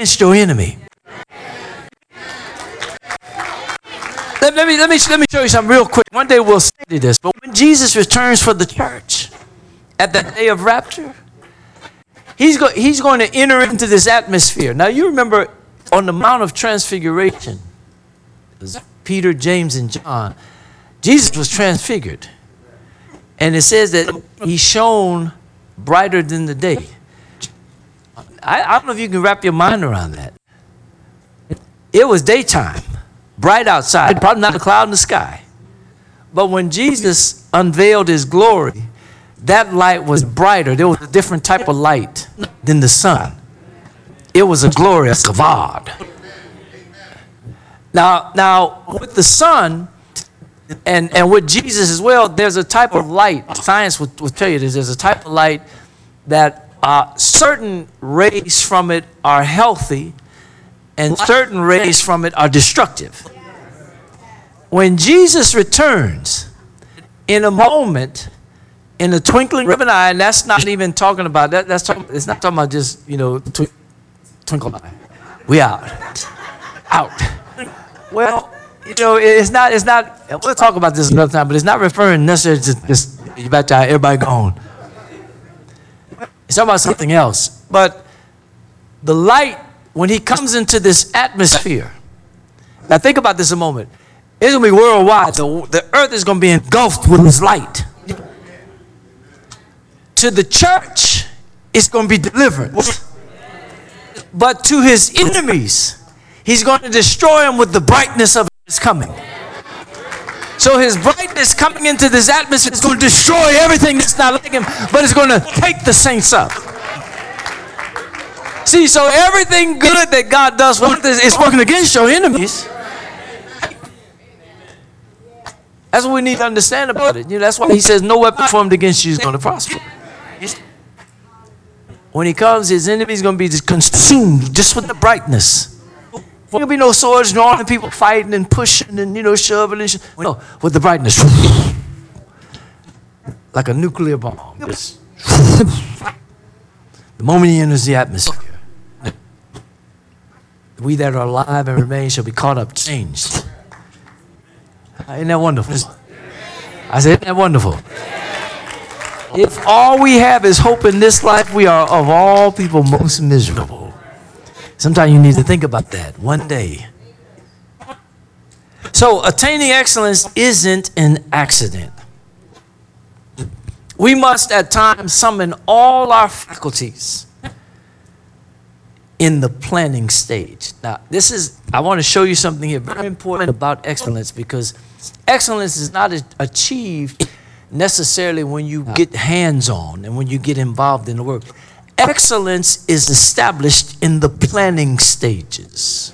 against your enemy. Let me show you something real quick. One day we'll study this. But when Jesus returns for the church at the day of rapture, he's going to enter into this atmosphere. Now you remember on the Mount of Transfiguration, Peter, James, and John, Jesus was transfigured. And it says that he shone brighter than the day. I don't know if you can wrap your mind around that. It was daytime, bright outside, probably not a cloud in the sky. But when Jesus unveiled his glory, that light was brighter. There was a different type of light than the sun. It was a glorious kavod. Now, with the sun and with Jesus as well, there's a type of light. Science will tell you this. There's a type of light that certain rays from it are healthy and certain rays from it are destructive. When Jesus returns, in a moment, in the twinkling of an eye, and that's not even talking about that. It's not talking about just, twinkle eye. We out. Well, it's not. We'll talk about this another time, but it's not referring necessarily to just you bet everybody gone. It's talking about something else. But the light, when he comes into this atmosphere, now think about this a moment. It's going to be worldwide. The earth is going to be engulfed with his light. To the church, it's going to be deliverance. But to his enemies, he's going to destroy them with the brightness of his coming. So his brightness coming into this atmosphere is going to destroy everything that's not like him, but it's going to take the saints up. See, so everything good that God does with this is working against your enemies. That's what we need to understand about it. That's why he says no weapon formed against you is going to prosper. When he comes, his enemies going to be consumed just with the brightness. There will be no swords drawing, people fighting and pushing and, shoving and no, with the brightness. Like a nuclear bomb. Just the moment he enters the atmosphere, we that are alive and remain shall be caught up, changed. Isn't that wonderful? I said, isn't that wonderful? If all we have is hope in this life, we are of all people most miserable. Sometimes you need to think about that one day. So attaining excellence isn't an accident. We must at times summon all our faculties in the planning stage. Now, I want to show you something here very important about excellence, because excellence is not achieved necessarily when you get hands-on and when you get involved in the work. Excellence is established in the planning stages.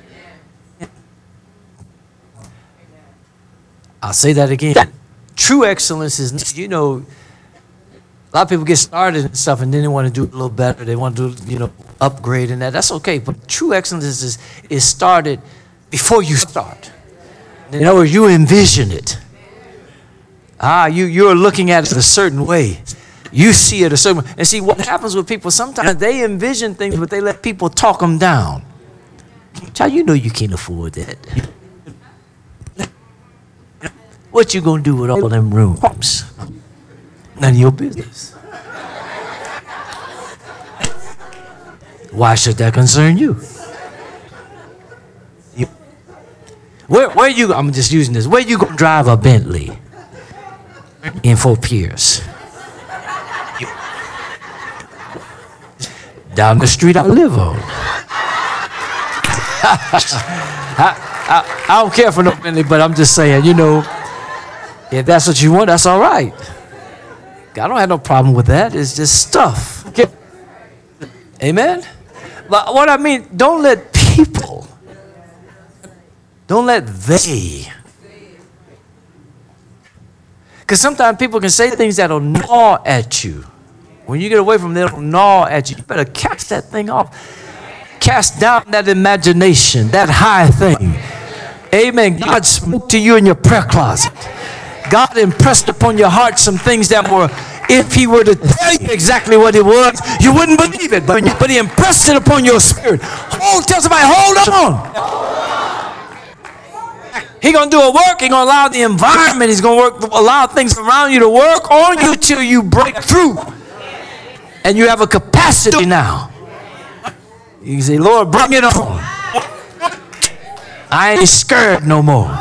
I'll say that again. True excellence is, a lot of people get started and stuff and then they want to do it a little better. They want to do, upgrade and that. That's okay. But true excellence is started before you start. In other words, you envision it. You're looking at it a certain way. You see it a certain way. And see, what happens with people, sometimes they envision things, but they let people talk them down. Child, you can't afford that. What you gonna do with all them rooms? None of your business. Why should that concern you? Where you? I'm just using this. Where you gonna drive a Bentley in Fort Pierce? Down the street I live on. I don't care for no Bentley, but I'm just saying, if that's what you want, that's all right. I don't have no problem with that. It's just stuff. Amen? But what I mean, don't let they. Because sometimes people can say things that'll gnaw at you. When you get away from them, it'll gnaw at you. You better cast that thing off. Cast down that imagination, that high thing. Amen. God spoke to you in your prayer closet. God impressed upon your heart some things that were If he were to tell you exactly what it was, you wouldn't believe it. But he impressed it upon your spirit. Tell somebody, hold on. He's going to do a work. He's going to allow the environment. He's going to allow things around you to work on you till you break through. And you have a capacity now. You can say, Lord, bring it on. I ain't scared no more.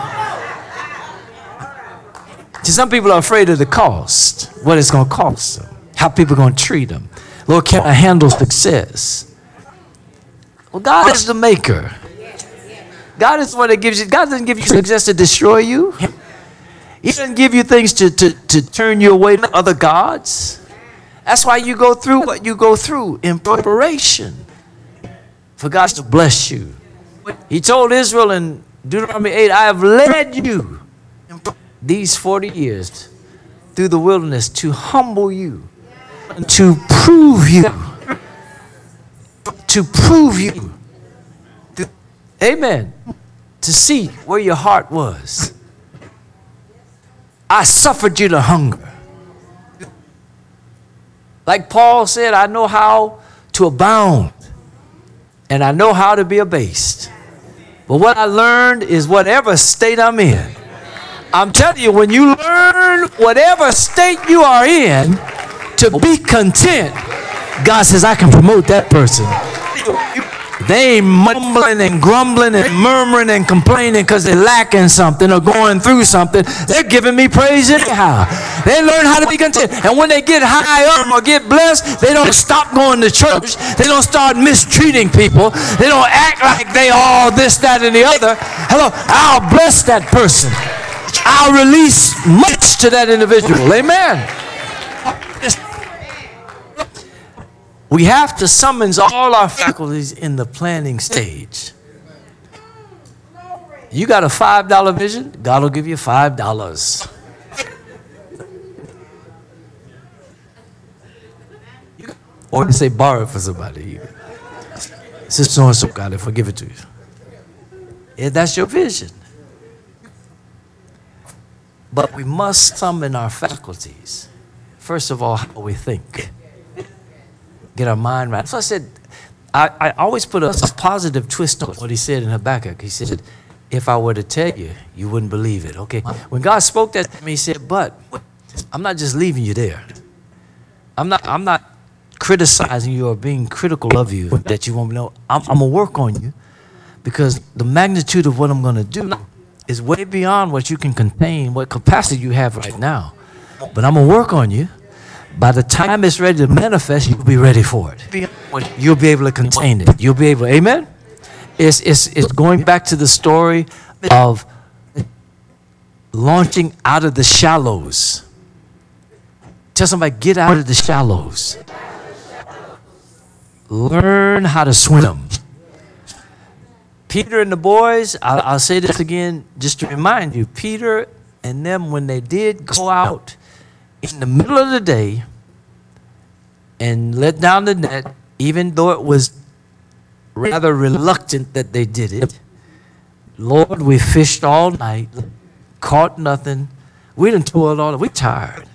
See, some people are afraid of the cost, what it's going to cost them, how people are going to treat them. Lord, can I handle success? Well, God is the maker. God is the one that gives you. God doesn't give you success to destroy you. He doesn't give you things to turn you away to other gods. That's why you go through what you go through in preparation for God to bless you. He told Israel in Deuteronomy 8, I have led you these 40 years through the wilderness to humble you, to prove you, amen, to see where your heart was. I suffered you to hunger. Like Paul said, I know how to abound and I know how to be abased. But what I learned is whatever state I'm in, I'm telling you, when you learn whatever state you are in to be content, God says, I can promote that person. They ain't mumbling and grumbling and murmuring and complaining because they're lacking something or going through something. They're giving me praise anyhow. They learn how to be content. And when they get high up or get blessed, they don't stop going to church. They don't start mistreating people. They don't act like they all this, that, and the other. Hello, I'll bless that person. I'll release much to that individual. Amen. We have to summons all our faculties in the planning stage. You got a $5 vision, God will give you $5. Or you say borrow it for somebody. Sister so-and-so got it, forgive it to you. Yeah, that's your vision. But we must summon our faculties. First of all, how we think. Get our mind right. So I said, I always put a positive twist on what he said in Habakkuk. He said, if I were to tell you, you wouldn't believe it. Okay. When God spoke that to me, he said, but I'm not just leaving you there. I'm not criticizing you or being critical of you that you won't know. I'm going to work on you because the magnitude of what I'm going to do is way beyond what you can contain, what capacity you have right now. But I'm going to work on you. By the time it's ready to manifest, you'll be ready for it. You'll be able to contain it. You'll be able, amen? It's going back to the story of launching out of the shallows. Tell somebody, get out of the shallows. Learn how to swim. Peter and the boys, I'll say this again just to remind you, Peter and them, when they did go out in the middle of the day and let down the net, even though it was rather reluctant that they did it. Lord, we fished all night, caught nothing. We done toiled all night. We tired.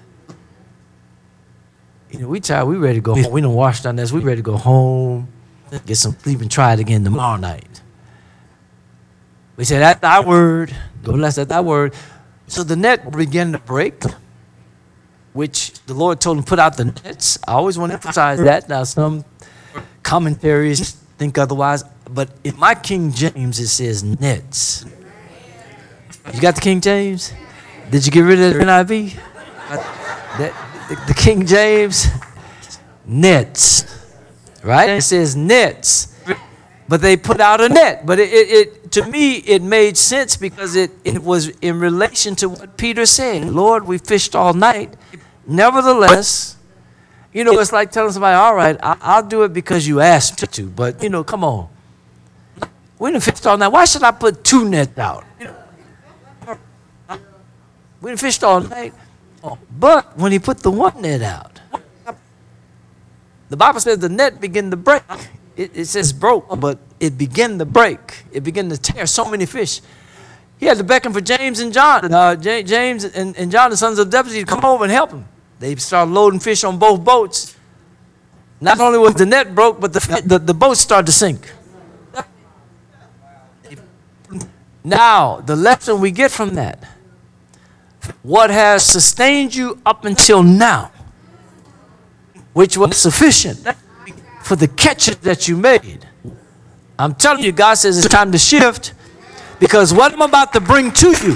You know, we tired. We ready to go home. We done washed our nets. We ready to go home, get some sleep and try it again tomorrow night. We said, at thy word, go less at thy word. So the net began to break, which the Lord told him, put out the nets. I always want to emphasize that. Now, some commentaries think otherwise, but in my King James, it says nets. You got the King James? Did you get rid of the NIV? The King James, nets, right? It says nets, but they put out a net. But to me, it made sense because it was in relation to what Peter said. Lord, we fished all night. Nevertheless, you know, it's like telling somebody, all right, I'll do it because you asked me to, but, you know, come on. We done fished all night. Why should I put 2 nets out? We done fished all night. But when he put the 1 net out, the Bible says the net began to break. It says broke, but it began to break. It began to tear so many fish. He had to beckon for James and John. James and John, the sons of Zebedee, to come over and help him. They started loading fish on both boats. Not only was the net broke, but the boat started to sink. Now, the lesson we get from that, what has sustained you up until now, which was sufficient for the catches that you made. I'm telling you, God says it's time to shift, because what I'm about to bring to you,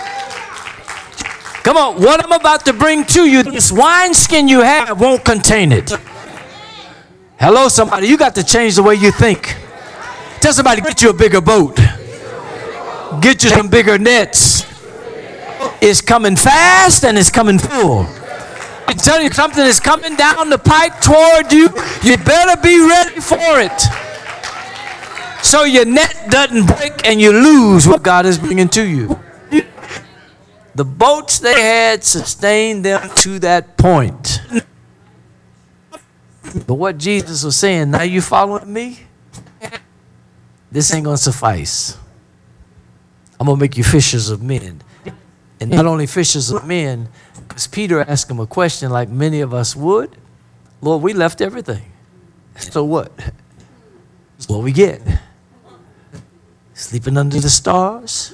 come on, what I'm about to bring to you, this wineskin you have won't contain it. Hello, somebody, you got to change the way you think. Tell somebody, get you a bigger boat. Get you some bigger nets. It's coming fast and it's coming full. I'm telling you, something is coming down the pike toward you. You better be ready for it, so your net doesn't break and you lose what God is bringing to you. The boats they had sustained them to that point. But what Jesus was saying, now you following me? This ain't going to suffice. I'm going to make you fishers of men. And not only fishers of men, because Peter asked him a question like many of us would. Lord, we left everything. So what? That's what we get. Sleeping under the stars.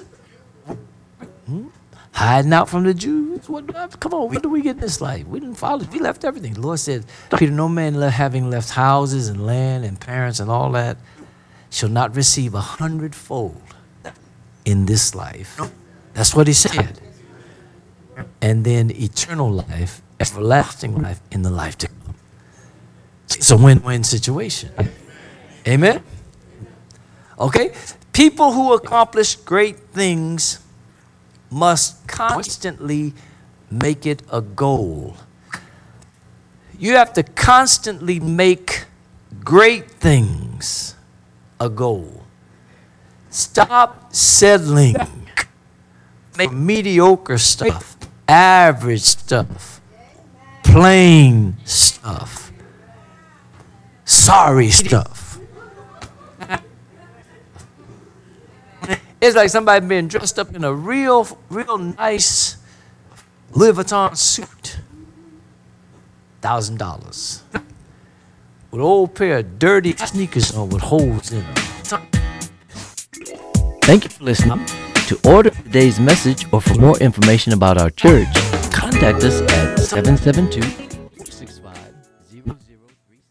Hiding out from the Jews. Come on, what do we get in this life? We didn't follow. We left everything. The Lord said, Peter, no man having left houses and land and parents and all that shall not receive 100-fold in this life. That's what he said. And then eternal life, everlasting life in the life to come. It's a win-win situation. Amen? Okay? People who accomplish great things must constantly make it a goal. You have to constantly make great things a goal. Stop settling for mediocre stuff, average stuff, plain stuff, sorry stuff. It's like somebody being dressed up in a real nice Louis Vuitton suit, $1,000, with an old pair of dirty sneakers on with holes in them. Thank you for listening. To order today's message or for more information about our church, contact us at 772